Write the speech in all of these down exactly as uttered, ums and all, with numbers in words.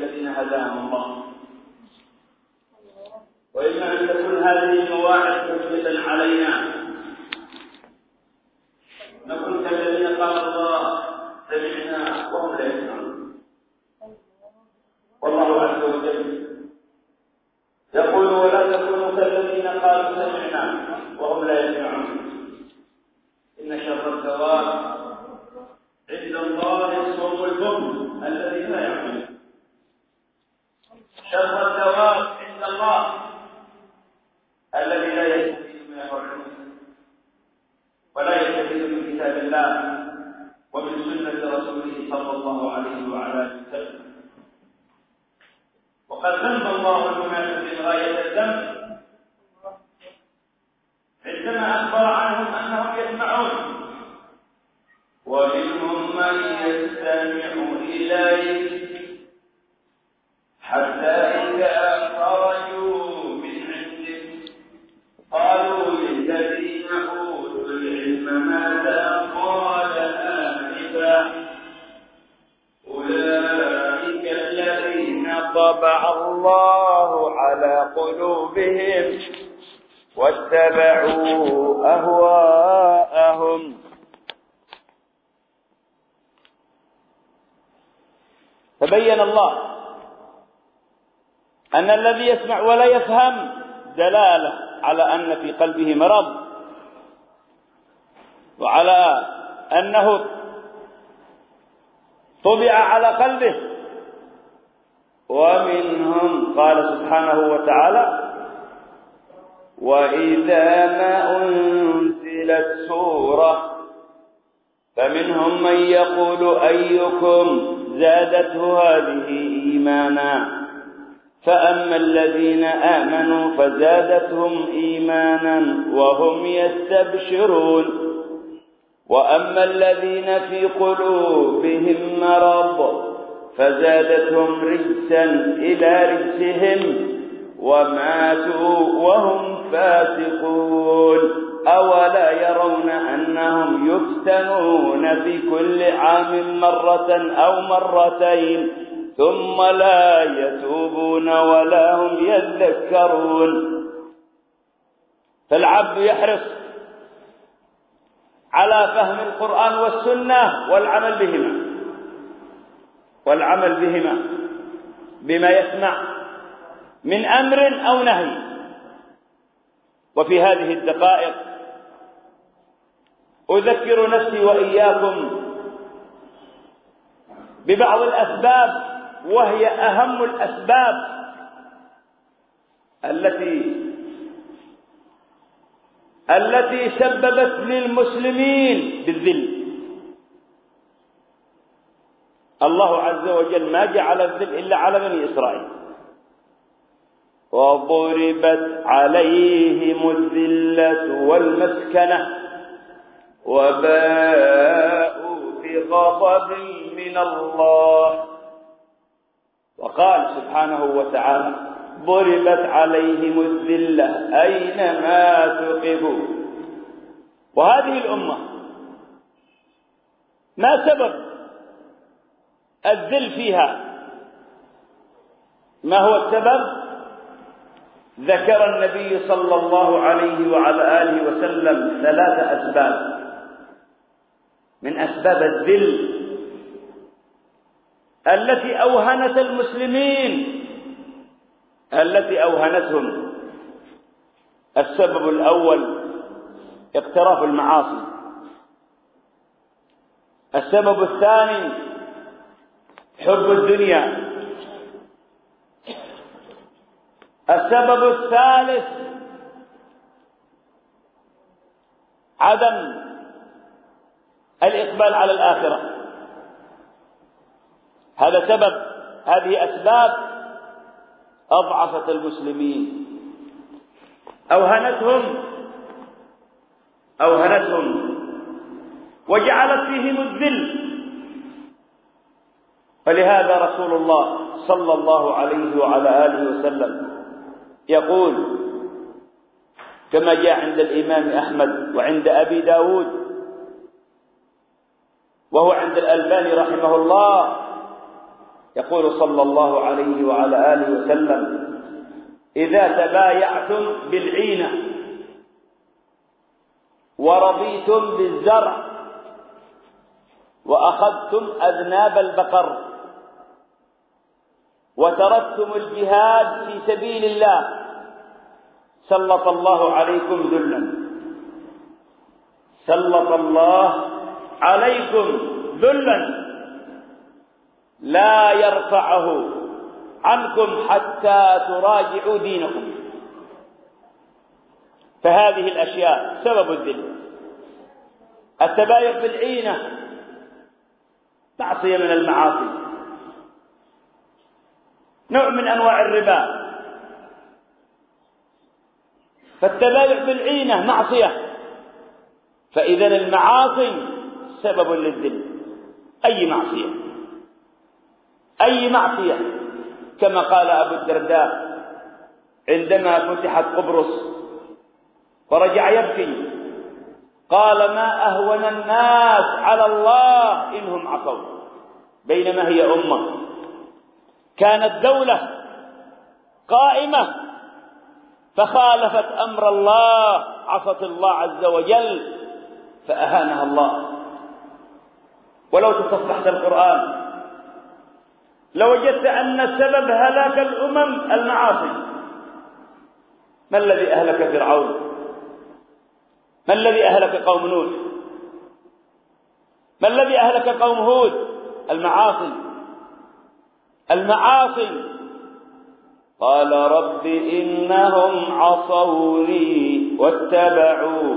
الذين هداهم الله. وإما أن تكون هذه المواعظ حجة علينا، نكون كالذين قال الله سمعنا وهم لا يسمعون. والله عز وجل يقول ولا تكونوا كالذين قالوا سمعنا وهم لا يسمعون. إن شر الدواب عند الله الصم البكم الذين لا يعقلون. شر الدواب عند الله الذي لا يستفيد من العلم ولا يستفيد من كتاب الله ومن سنة رسوله صلى الله عليه وعلى آله وسلم. وقد ذم الله المنافقين غاية الذم عندما أخبر عنهم أنهم يسمعون. ومنهم من يستمع إليك حتى إذا خرجوا من عندك قالوا للذين أوتوا العلم ماذا قال آنفا أولئك الذين طبع الله على قلوبهم واتبعوا أهواءهم. فبين الله أن الذي يسمع ولا يفهم دلالة على أن في قلبه مرض، وعلى أنه طبع على قلبه. ومنهم قال سبحانه وتعالى وإذا ما أنزلت سورة فمنهم من يقول أيكم زادته هذه إيمانا فأما الذين آمنوا فزادتهم إيمانا وهم يستبشرون وأما الذين في قلوبهم مرض فزادتهم رجسا إلى رجسهم وماتوا وهم فاسقون أولا يرون أنهم يفتنون في كل عام مرة أو مرتين ثم لا يتوبون ولا هم يذكرون. فالعبد يحرص على فهم القرآن والسنة والعمل بهما والعمل بهما بما يسمع من أمر أو نهي. وفي هذه الدقائق أذكر نفسي وإياكم ببعض الأسباب، وهي أهم الأسباب التي التي سببت للمسلمين بالذل. الله عز وجل ما جعل الذل إلا على بني إسرائيل. وضربت عليهم الذلة والمسكنة وباءوا بغضب من الله. وقال سبحانه وتعالى ضربت عليهم الذلة أينما ثقفوا. وهذه الأمة ما سبب الذل فيها؟ ما هو السبب؟ ذكر النبي صلى الله عليه وعلى آله وسلم ثلاث أسباب من أسباب الذل التي أوهنت المسلمين التي أوهنتهم. السبب الأول اقتراف المعاصي. السبب الثاني حب الدنيا. السبب الثالث عدم الإقبال على الآخرة. هذا سبب، هذه أسباب أضعفت المسلمين، أوهنتهم أوهنتهم وجعلت فيهم الذل. فلهذا رسول الله صلى الله عليه وعلى آله وسلم يقول كما جاء عند الإمام أحمد وعند أبي داود وهو عند الألباني رحمه الله يقول صلى الله عليه وعلى آله وسلم: إذا تبايعتم بالعينة ورضيتم بالزرع وأخذتم أذناب البقر وتركتم الجهاد في سبيل الله سلط الله عليكم ذلا سلط الله عليكم ذلا لا يرفعه عنكم حتى تراجعوا دينكم. فهذه الأشياء سبب الذل. التبايع بالعينة معصية من المعاصي، نوع من أنواع الربا. فالتبايع بالعينة معصية، فإذا المعاصي سبب للذل. أي معصية أي معصية كما قال أبو الدرداء عندما فتحت قبرص ورجع يبكي قال: ما أهون الناس على الله إنهم عصوا. بينما هي أمة كانت دولة قائمة فخالفت أمر الله، عصت الله عز وجل فأهانها الله. ولو تصفحت القرآن لوجدت أن سبب هلاك الأمم المعاصي. ما الذي أهلك فرعون؟ ما الذي أهلك قوم نوح؟ ما الذي أهلك قوم هود؟ المعاصي المعاصي قال: رب إنهم عصوني واتبعوا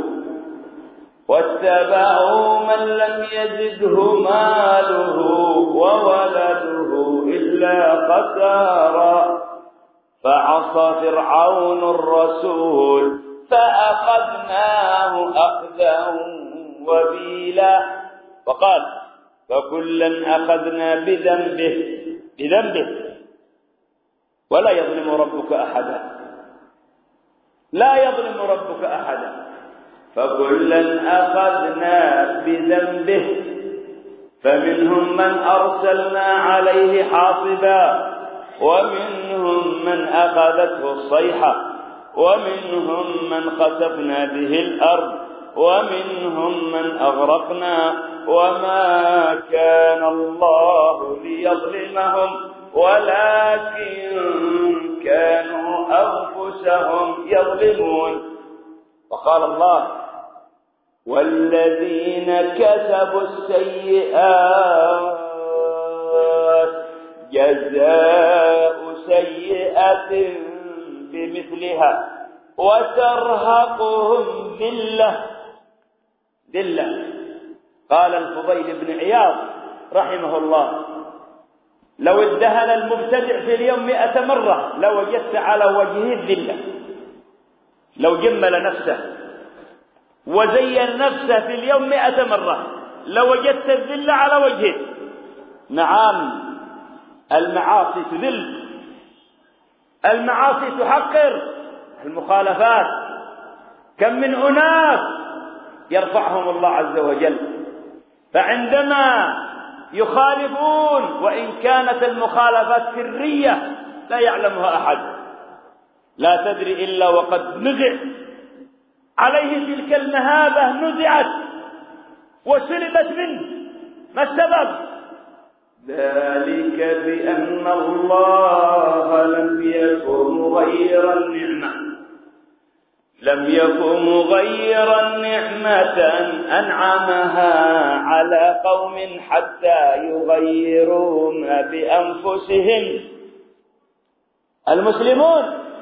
واتبعوا من لم يزده ماله وولده إلا خسارا فعصى فرعون الرسول فأخذناه أخذا وبيلا. وقال: فكلا أخذنا بذنبه بذنبه ولا يظلم ربك أحدا لا يظلم ربك أحدا فكلا أخذنا بذنبه فمنهم من أرسلنا عليه حاصبا ومنهم من أخذته الصيحة ومنهم من خسفنا به الأرض ومنهم من أغرقنا وما كان الله ليظلمهم ولكن كانوا أنفسهم يظلمون. وقال الله: والذين كسبوا السيئات جزاء سيئة بمثلها وترهقهم ذلة ذلة. قال الفضيل بن عياض رحمه الله: لو ادهن المبتدع في اليوم مئة مرة لوجدت على وجهه الذلة. لو جمل نفسه وزين نفسه في اليوم مئة مرة لوجدت الذلة على وجهه. نعم، المعاصي تذل، المعاصي تحقر، المخالفات كم من أناس يرفعهم الله عز وجل. فعندما يخالفون وإن كانت المخالفات سرية لا يعلمها أحد، لا تدري إلا وقد نزع عليه تلك المهابة، نزعت وسلبت منه. ما السبب؟ ذلك بأن الله لم يكن مغيرا نعمة لم يكن مغيرا نعمة أنعمها على قوم حتى يغيروا ما بأنفسهم. المسلمون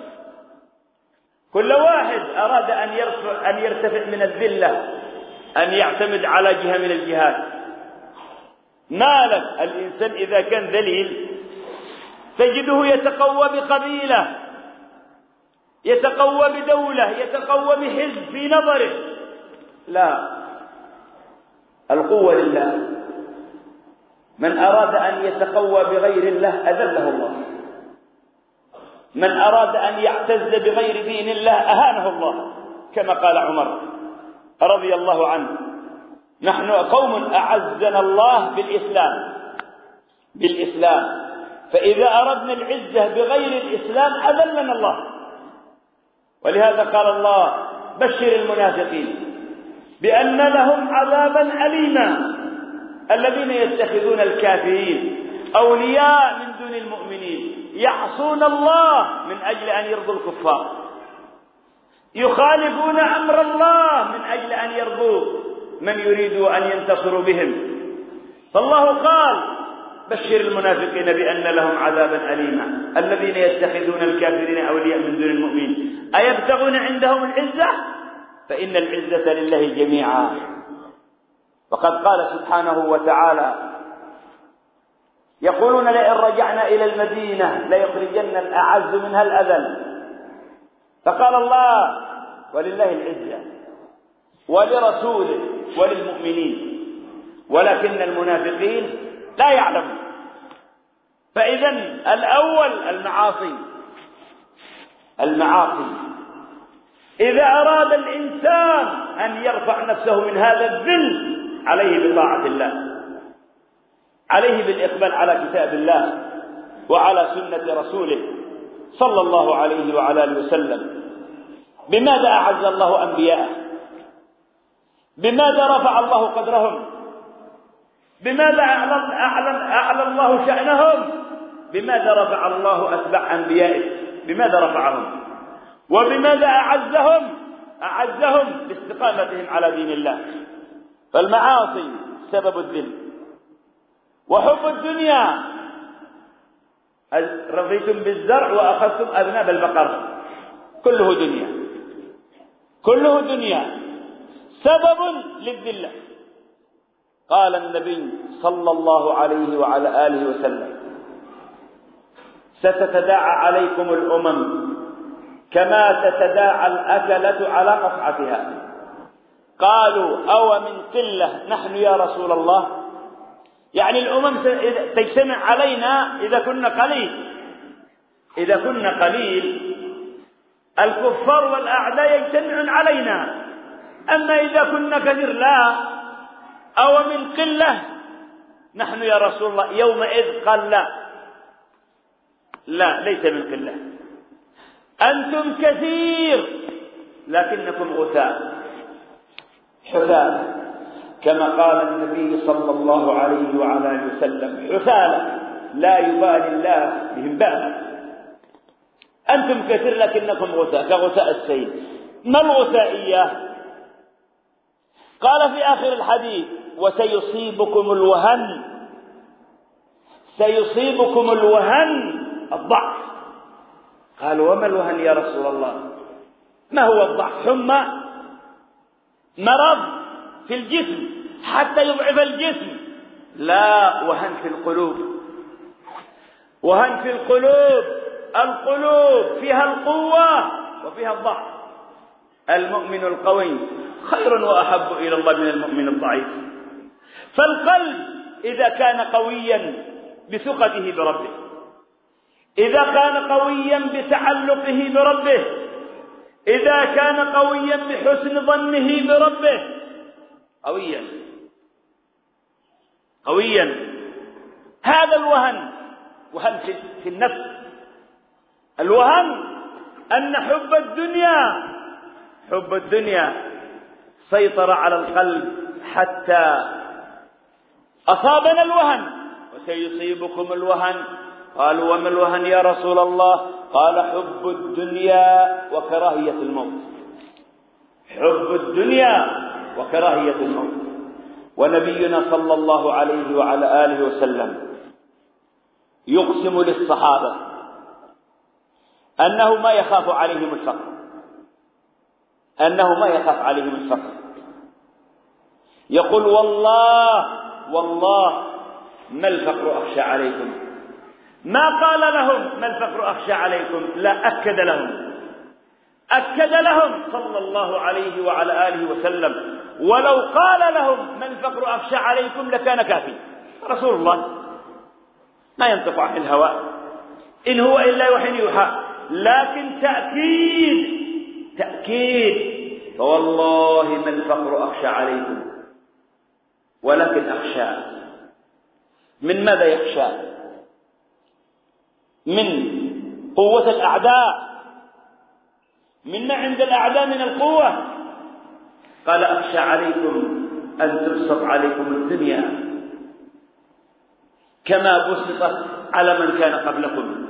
كل واحد أراد أن يرفع أن يرتفع من الذلة، أن يعتمد على جهة من الجهات. ما لك الإنسان إذا كان ذليل تجده يتقوى بقبيلة، يتقوى بدولة، يتقوى بحزب في نظره. لا، القوة لله. من أراد أن يتقوى بغير الله أذله الله، من أراد أن يعتز بغير دين الله أهانه الله، كما قال عمر رضي الله عنه: نحن قوم أعزنا الله بالإسلام بالإسلام فإذا أردنا العزة بغير الإسلام أذلنا الله. ولهذا قال الله: بشر المنافقين بأن لهم عذابا أليما الذين يتخذون الكافرين أولياء من دون المؤمنين يعصون الله من أجل أن يرضوا الكفار، يخالفون أمر الله من أجل أن يرضوا من يريدوا أن ينتصروا بهم. فالله قال: بشر المنافقين بأن لهم عذابا أليما الذين يتخذون الكافرين أولياء من دون المؤمنين أيبتغون عندهم العزة؟ فإن العزة لله جميعا. وقد قال سبحانه وتعالى: يقولون لئن رجعنا إلى المدينة ليخرجن الأعز منها الأذل. فقال الله: ولله العزة ولرسوله وللمؤمنين ولكن المنافقين لا يعلمون. فإذا الأول المعاصي المعاصي إذا أراد الإنسان أن يرفع نفسه من هذا الذل عليه بطاعة الله، عليه بالإقبال على كتاب الله وعلى سنة رسوله صلى الله عليه وعلى آله وسلم. بماذا أعز الله أنبياءه؟ بماذا رفع الله قدرهم؟ بماذا أعلن, أعلن, أعلن الله شأنهم؟ بماذا رفع الله أتباع أنبيائه؟ بماذا رفعهم؟ وبماذا أعزهم؟ أعزهم باستقامتهم على دين الله. فالمعاصي سبب الذل، وحب الدنيا. رضيتم بالزرع وأخذتم أذناب البقر، كله دنيا، كله دنيا، سبب للذلة. قال النبي صلى الله عليه وعلى آله وسلم: ستتداعى عليكم الأمم كما تتداعى الأكلة على قصعتها. قالوا: أو من قلة نحن يا رسول الله؟ يعني الأمم تجتمع علينا إذا كنا قليل. إذا كنا قليل الكفار والأعداء يجتمعون علينا، أما إذا كنا كثير لا. أو من قلة نحن يا رسول الله؟ يومئذ قال: لا لا ليس من قلة، أنتم كثير لكنكم غثاء حثالة، كما قال النبي صلى الله عليه وعلى آله وسلم: حثالة لا يبالي الله بهم بالا. أنتم كثير لكنكم غثاء كغثاء السيل. ما الغثائية؟ قال في آخر الحديث: وسيصيبكم الوهن، سيصيبكم الوهن الضعف. قالوا: وما الوهن يا رسول الله؟ ما هو الضعف؟ حمى، مرض في الجسم حتى يضعف الجسم؟ لا، وهن في القلوب، وهن في القلوب. القلوب فيها القوة وفيها الضعف. المؤمن القوي خير وأحب إلى الله من المؤمن الضعيف. فالقلب إذا كان قويا بثقته بربه، إذا كان قويا بتعلقه بربه، إذا كان قويا بحسن ظنه بربه، قويا قويا هذا الوهن وهن في النفس. الوهن أن حب الدنيا حب الدنيا سيطر على القلب حتى أصابنا الوهن. وسيصيبكم الوهن. قالوا: وما الوهن يا رسول الله؟ قال: حب الدنيا وكراهية الموت. حب الدنيا وكراهية الموت. ونبينا صلى الله عليه وعلى آله وسلم يقسم للصحابة أنه ما يخاف عليهم الفقر، أنه ما يخاف عليهم الفقر. يقول: والله والله ما الفقر أخشى عليكم. ما قال لهم ما الفقر أخشى عليكم، لا، أكد لهم أكد لهم صلى الله عليه وعلى آله وسلم. ولو قال لهم ما الفقر أخشى عليكم لكان كافي. رسول الله ما ينطق عن الهوى، إن هو إلا وحي يوحى، لكن تأكيد تأكيد. فوالله ما الفقر أخشى عليكم ولكن أخشى. من ماذا يخشى؟ من قوة الأعداء، مما عند الأعداء من القوة. قال أخشى عليكم أن تبسط عليكم الدنيا كما بسطت على من كان قبلكم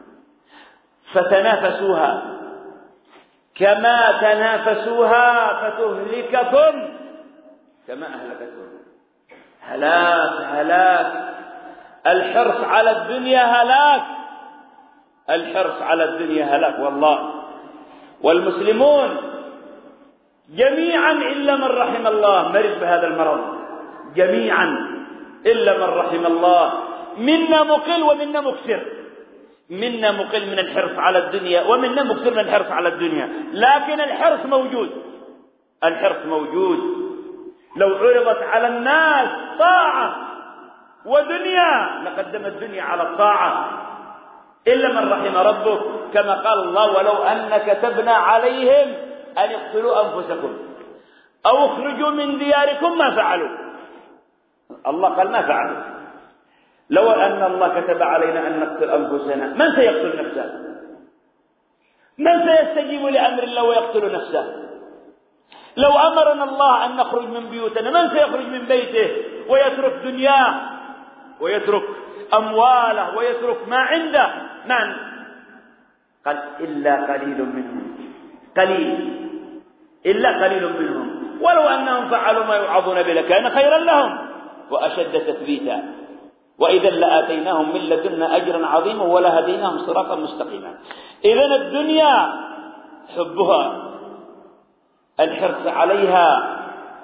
فتنافسوها كما تنافسوها فتهلككم كما أهلكتهم. هلاك هلاك. الحرص على الدنيا هلاك، الحرص على الدنيا هلاك والله. والمسلمون جميعا إلا من رحم الله مرض بهذا المرض، جميعا إلا من رحم الله. منا مقل ومنا مكثر، منا مقل من الحرص على الدنيا ومنا مكثر من الحرص على الدنيا، لكن الحرص موجود، الحرص موجود. لو عرضت على الناس طاعة ودنيا لقدم الدنيا على الطاعة، إلا من رحم ربك، كما قال الله: ولو أن كتبنا عليهم أن اقتلوا أنفسكم أو اخرجوا من دياركم ما فعلوا. الله قال ما فعلوا. لو أن الله كتب علينا أن نقتل أنفسنا، من سيقتل نفسه؟ من سيستجيب لأمر الله ويقتل نفسه؟ لو أمرنا الله أن نخرج من بيوتنا، من سيخرج من بيته ويترك دنياه ويترك أمواله ويترك ما عنده؟ من؟ قال إلا قليل منهم، قليل، إلا قليل منهم. ولو أنهم فعلوا ما يوعظون به لكان خيرا لهم وأشد تثبيتا، وإذا لآتيناهم من لدنا أجرا عظيما ولهديناهم صراطا مستقيما. إذن الدنيا حبها، الحرص عليها،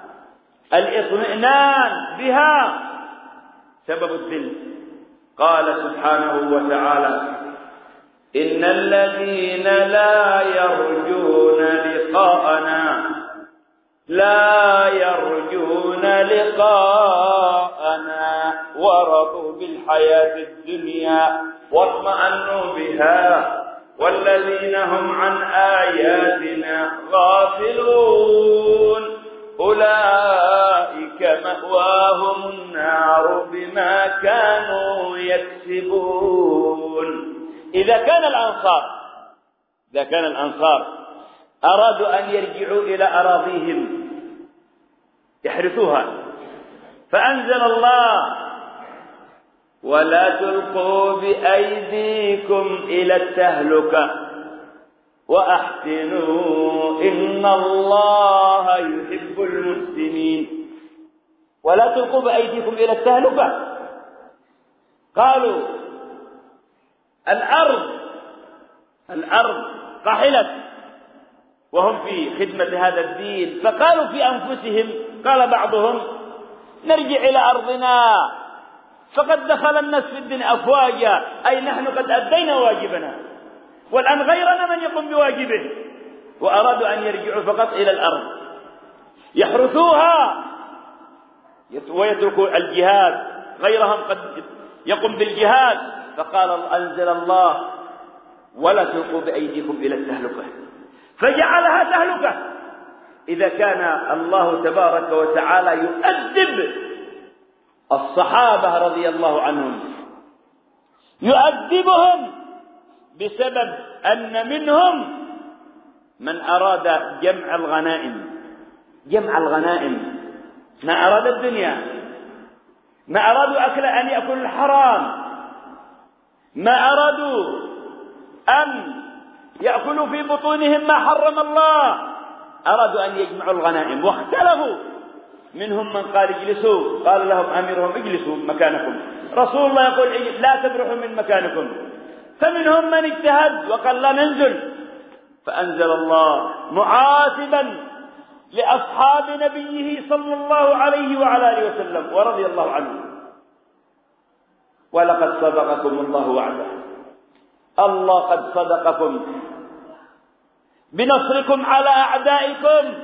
الإطمئنان بها سبب الذل. قال سبحانه وتعالى: إن الذين لا يرجون لقاءنا لا يرجون لقاءنا ورضوا بالحياة الدنيا واطمأنوا بها والذين هم عن آياتنا غافلون أولئك مأواهم النار بما كانوا يكسبون. إذا كان الأنصار إذا كان الأنصار أرادوا أن يرجعوا إلى أراضيهم يحرثوها، فأنزل الله: ولا تلقوا بأيديكم إلى التهلكة وأحسنوا إن الله يحب المحسنين. ولا تلقوا بأيديكم إلى التهلكة. قالوا الأرض الأرض قحلت وهم في خدمة هذا الدين، فقالوا في أنفسهم، قال بعضهم: نرجع إلى أرضنا فقد دخل الناس في الدين أفواجا، أي نحن قد أدينا واجبنا والآن غيرنا من يقوم بواجبه. وأرادوا أن يرجعوا فقط إلى الأرض يحرثوها ويتركوا الجهاد، غيرهم قد يقوم بالجهاد. فقال أنزل الله: ولا تلقوا بأيديكم إلى التهلكة، فجعلها تهلكة. إذا كان الله تبارك وتعالى يؤدب الصحابة رضي الله عنهم، يؤدبهم بسبب أن منهم من أراد جمع الغنائم جمع الغنائم ما أراد الدنيا، ما أرادوا أكل أن يأكل الحرام، ما أرادوا أن يأكلوا في بطونهم ما حرم الله، أرادوا أن يجمعوا الغنائم واختلفوا. منهم من قال اجلسوا، قال لهم أميرهم: اجلسوا مكانكم. رسول الله يقول: لا تبرحوا من مكانكم. فمنهم من اجتهد وقال: لا ننزل. فأنزل الله معاتبا لأصحاب نبيه صلى الله عليه وعلى آله وسلم ورضي الله عنه: ولقد صدقكم الله وعده. الله قد صدقكم بنصركم على أعدائكم،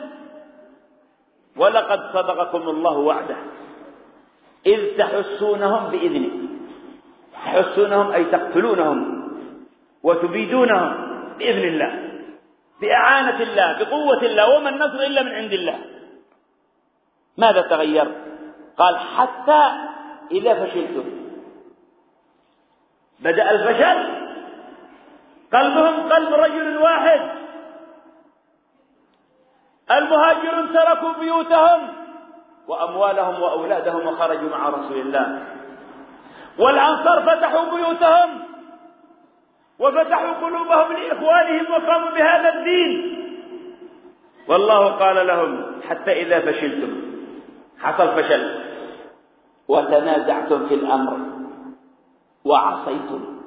ولقد صدقكم الله وعده إذ تحسونهم بإذنه. تحسونهم أي تقتلونهم وتبيدونهم بإذن الله، بإعانة الله، بقوة الله، وما النصر إلا من عند الله. ماذا تغير؟ قال: حتى إذا فشلتم. بدأ الفشل قلبهم قلب رجل واحد. المهاجرون تركوا بيوتهم وأموالهم وأولادهم وخرجوا مع رسول الله، والأنصار فتحوا بيوتهم وفتحوا قلوبهم لإخوانهم وقاموا بهذا الدين. والله قال لهم: حتى إذا فشلتم، حصل فشل، وتنازعتم في الأمر وعصيتم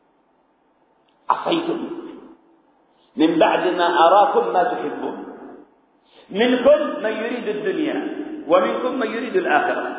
عصيتم من بعد ما أراكم ما تحبون، منكم من يريد الدنيا ومنكم من يريد الآخرة.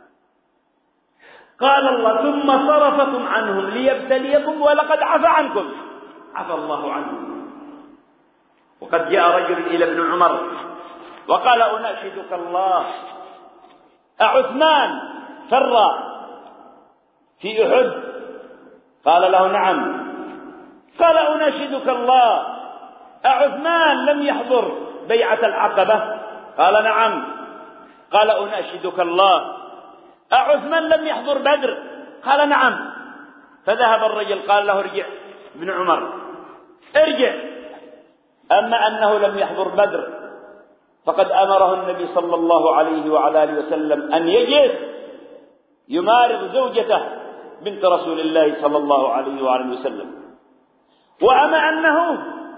قال الله: ثم صرفكم عنهم ليبتليكم ولقد عفى عنكم. عفى الله عنهم. وقد جاء رجل إلى ابن عمر وقال: أناشدك الله، أعثمان فر في أحد؟ قال له: نعم. قال: أناشدك الله، أعثمان لم يحضر بيعة العقبة؟ قال: نعم. قال: أناشدك الله، أعثمان لم يحضر بدر؟ قال: نعم. فذهب الرجل قال له: ارجع. ابن عمر: ارجع، أما أنه لم يحضر بدر فقد أمره النبي صلى الله عليه وعلى آله وسلم أن يجلس يمارض زوجته بنت رسول الله صلى الله عليه وعلى آله وسلم، وأما أنه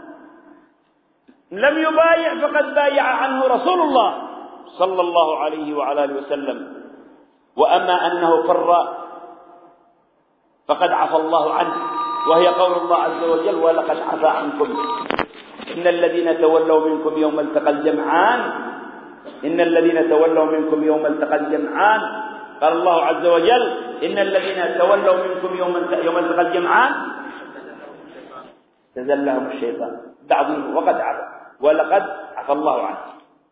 لم يبايع فقد بايع عنه رسول الله صلى الله عليه وعلى آله وسلم، وأما أنه فر فقد عفى الله عنه، وهي قول الله عز وجل: ولقد عفى عنكم إن الذين تولوا منكم يوم التقى الجمعان إن الذين تولوا منكم يوم التقى الجمعان قال الله عز وجل: إن الذين تولوا منكم يوم يوم التقى الجمعان تزلهم الشيطان بعضهم وقد عفى ولقد عفى الله عنه.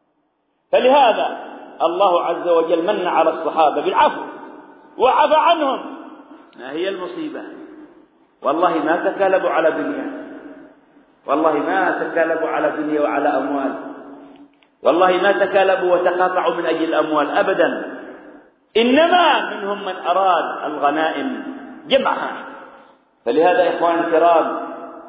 فلهذا الله عز وجل من على الصحابة بالعفو وعفى عنهم. ما هي المصيبة؟ والله ما تكالبوا على دنيا، والله ما تكالبوا على دنيا وعلى أموال، والله ما تكالبوا وتقاطعوا من أجل الأموال أبدا، إنما منهم من أراد الغنائم جمعها. فلهذا إخوان الكرام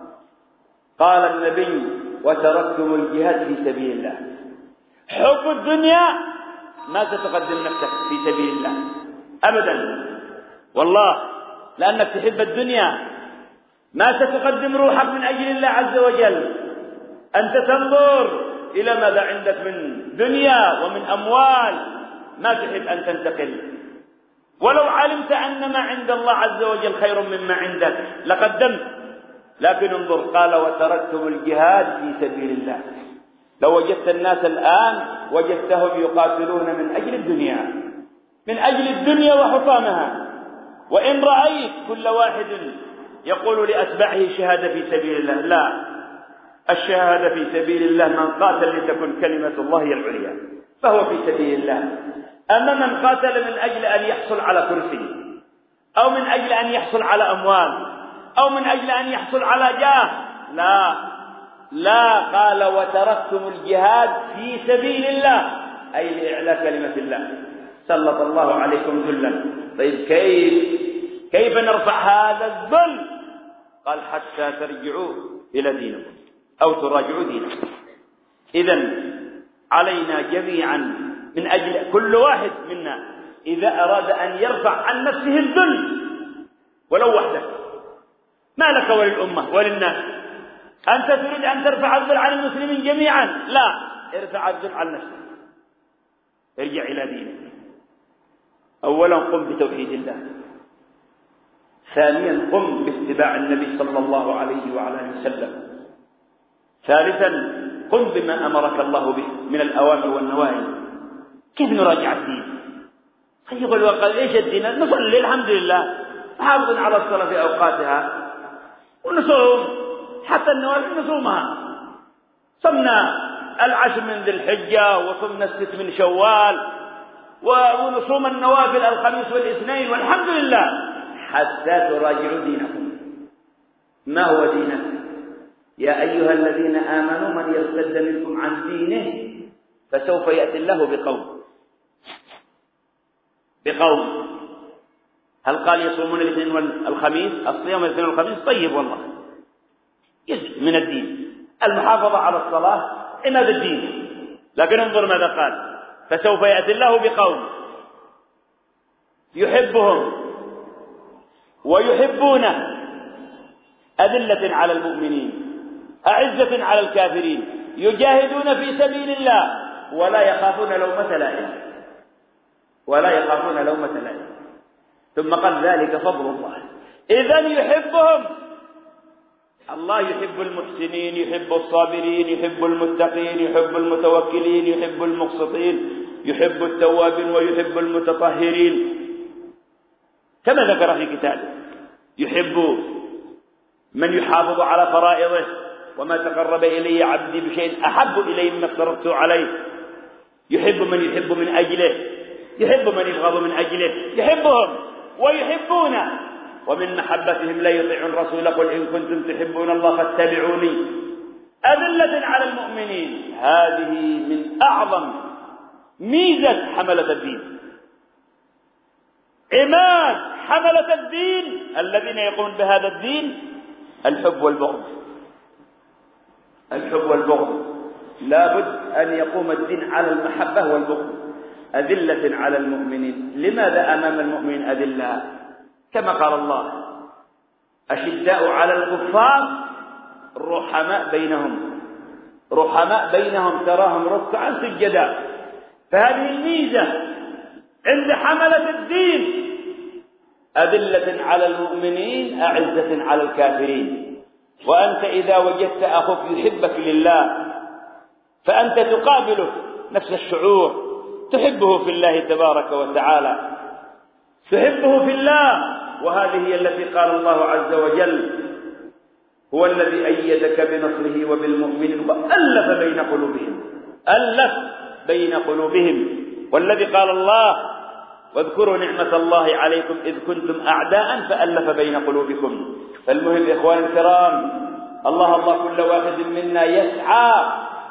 قال النبي: وتركتم الجهاد في سبيل الله. حب الدنيا ما تتقدم نفسك في سبيل الله أبدا، والله، لأنك تحب الدنيا ما ستقدم روحك من أجل الله عز وجل. أنت تنظر إلى ماذا عندك من دنيا ومن أموال، ما تحب أن تنتقل. ولو علمت أن ما عند الله عز وجل خير مما عندك لقدمت، لكن انظر، قال: وتركتم الجهاد في سبيل الله. لو وجدت الناس الآن وجدتهم يقاتلون من أجل الدنيا، من أجل الدنيا وحطامها. وإن رأيت كل واحد يقول لأتباعه شهادة في سبيل الله، لا، الشهادة في سبيل الله من قاتل لتكن كلمة الله هي العليا فهو في سبيل الله. أما من قاتل من أجل أن يحصل على كرسي، أو من أجل أن يحصل على أموال، أو من أجل أن يحصل على جاه، لا لا قال: وتركتم الجهاد في سبيل الله، أي لإعلاء كلمة الله. سلط الله عليكم ذلا. طيب كيف كيف نرفع هذا الذل؟ قال: حتى ترجعوا إلى دينكم أو تراجعوا دينكم. إذن علينا جميعا من أجل كل واحد منا إذا أراد أن يرفع عن نفسه الذل ولو وحدك، ما لك وللأمة وللناس. أنت تريد أن ترفع الذل عن المسلمين جميعا؟ لا، ارفع الذل عن نفسك، ارجع إلى دينك. أولا قم بتوحيد الله، ثانيا قم باتباع النبي صلى الله عليه وعلى اله وسلم، ثالثا قم بما أمرك الله به من الأوامر والنواهي. كيف نراجع الدين؟ يقول: وقال إيش الدين؟ نصلي الحمد لله، نحافظ على الصلاة في أوقاتها، ونصوم حتى النوافل نصومها. صمنا العشر من ذي الحجة، وصمنا الست من شوال، ونصوم النوافل الخميس والاثنين، والحمد لله، حتى تراجعوا دينكم. ما هو دينك؟ يا أيها الذين آمنوا من يرتد منكم عن دينه فسوف يأتي الله بقوم بقوم هل قال يصومون الاثنين والخميس؟ الصيام الاثنين والخميس طيب والله، جزء من الدين. المحافظة على الصلاة عماد الدين. لكن انظر ماذا قال: فسوف يأتي الله بقوم يحبهم ويحبونه أذلة على المؤمنين أعزة على الكافرين يجاهدون في سبيل الله ولا يخافون لومة لائم ولا يخافون لومة لائم. ثم قال: ذلك فضل الله. إذن يحبهم. الله يحب المحسنين، يحب الصابرين، يحب المتقين، يحب المتوكلين، يحب المقسطين، يحب التوابين ويحب المتطهرين كما ذكر في كتابه. يحب من يحافظ على فرائضه: وما تقرب إلي عبدي بشيء أحب إلي مما افترضت عليه. يحب من يحب من أجله، يحب من يبغض من أجله، يحبهم ويحبونه. ومن محبتهم لا يطيع الرسول: قل إن كنتم تحبون الله فاتبعوني أذلة على المؤمنين. هذه من أعظم ميزة حملة الدين. عماد حملة الدين الذين يقومون بهذا الدين الحب والبغض. الحب والبغض لا بد أن يقوم الدين على المحبة والبغض. أذلة على المؤمنين. لماذا أمام المؤمنين أذلة؟ كما قال الله: أشداء على الكفار رحماء بينهم رحماء بينهم تراهم ركعا سجدا. فهذه الميزة عند حملة الدين: أذلة على المؤمنين أعزة على الكافرين. وأنت إذا وجدت أخوك يحبك لله فأنت تقابله نفس الشعور، تحبه في الله تبارك وتعالى، تحبه في الله. وهذه هي التي قال الله عز وجل: هو الذي أيدك بنصره وبالمؤمنين وألف بين قلوبهم. ألف بين قلوبهم. والذي قال الله: واذكروا نعمة الله عليكم إذ كنتم أعداء فألف بين قلوبكم. فالمهم إخوان الكرام، الله الله كل واحد منا يسعى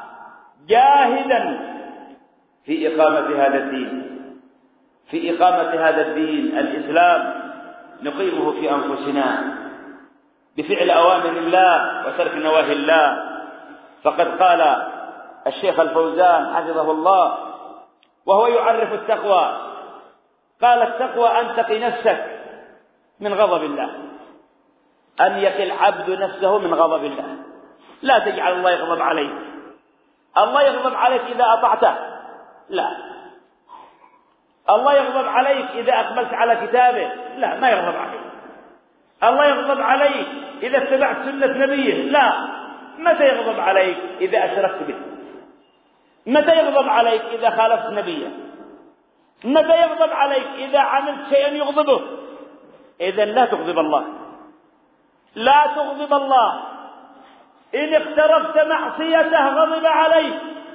جاهدا في إقامة هذا الدين في إقامة هذا الدين الإسلام. نقيمه في أنفسنا بفعل أوامر الله وترك نواهي الله. فقد قال الشيخ الفوزان حفظه الله وهو يعرف التقوى، قال: التقوى أن تقي نفسك من غضب الله، أن يقي العبد نفسه من غضب الله. لا تجعل الله يغضب عليك. الله يغضب عليك إذا أطعته؟ لا. الله يغضب عليك إذا أقبلت على كتابه؟ لا، ما يغضب عليك. الله يغضب عليك إذا اتبعت سنة نبيه؟ لا. متى يغضب عليك؟ إذا أشركت به. متى يغضب عليك؟ إذا خالفت نبيه. متى يغضب عليك؟ إذا عملت شيئا يغضبه. إذن لا تغضب الله، لا تغضب الله. إن اقترفت معصيته غضب عليك،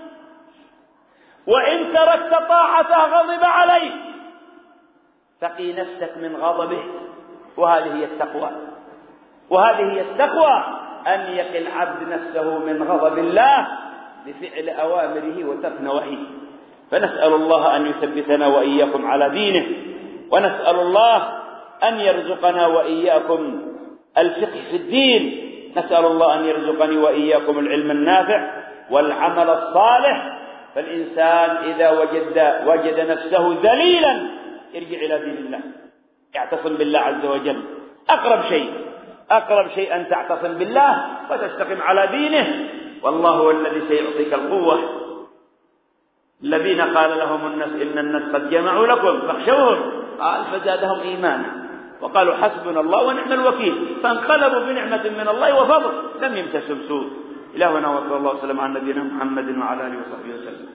وإن تركت طاعته غضب عليك. تقي نفسك من غضبه، وهذه هي التقوى. وهذه هي التقوى أن يقي العبد نفسه من غضب الله بفعل أوامره وترك نواهيه. فنسأل الله أن يثبتنا وإياكم على دينه، ونسأل الله أن يرزقنا وإياكم الفقه في الدين. نسأل الله أن يرزقني وإياكم العلم النافع والعمل الصالح. فالإنسان إذا وجد, وجد نفسه ذليلا ارجع إلى دين الله، اعتصم بالله عز وجل. أقرب شيء أقرب شيء أن تعتصم بالله وتستقم على دينه، والله هو الذي سيعطيك القوة. الذين قال لهم الناس إن الناس قد جمعوا لكم فاخشوهم، قال فزادهم إيمانا وقالوا حسبنا الله ونعم الوكيل، فانقلبوا بنعمة من الله وفضل لم يمسسهم سوء. إلهنا وصلى الله وسلم على نبينا محمد وعلى آله وصحبه وسلم.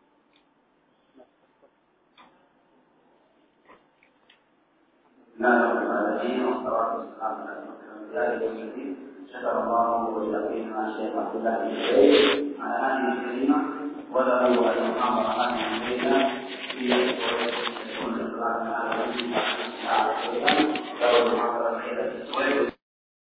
لا رب العالمين والصلاة والسلام على رسول الله. شكر الله ويقينا الشيخ عبد الله بن زيد على هذه الكلمة، وله أن يحافظ على بيننا في كل القرآن على رسول الله صلى الله عليه وسلم.